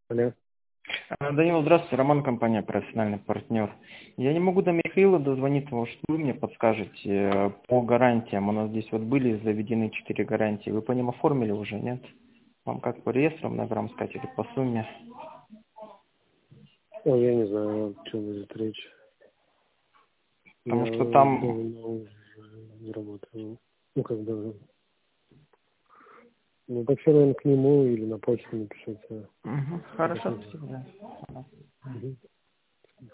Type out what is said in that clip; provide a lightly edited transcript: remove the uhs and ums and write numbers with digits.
Алло. Данил, здравствуйте. Роман, компания «Профессиональный партнер». Я не могу до Михаила дозвониться, может, вы мне подскажете по гарантиям. У нас здесь вот были заведены 4 гарантии. Вы по ним оформили уже, нет? Вам как по реестрам на грамм сказать или по сумме? Ой, я не знаю, о чем идет речь. Потому Я что там... давно уже не работаю. Ну, как бы... Ну, так все, наверное, к нему или на почту напишите. Хорошо, спасибо. Да. Мгм.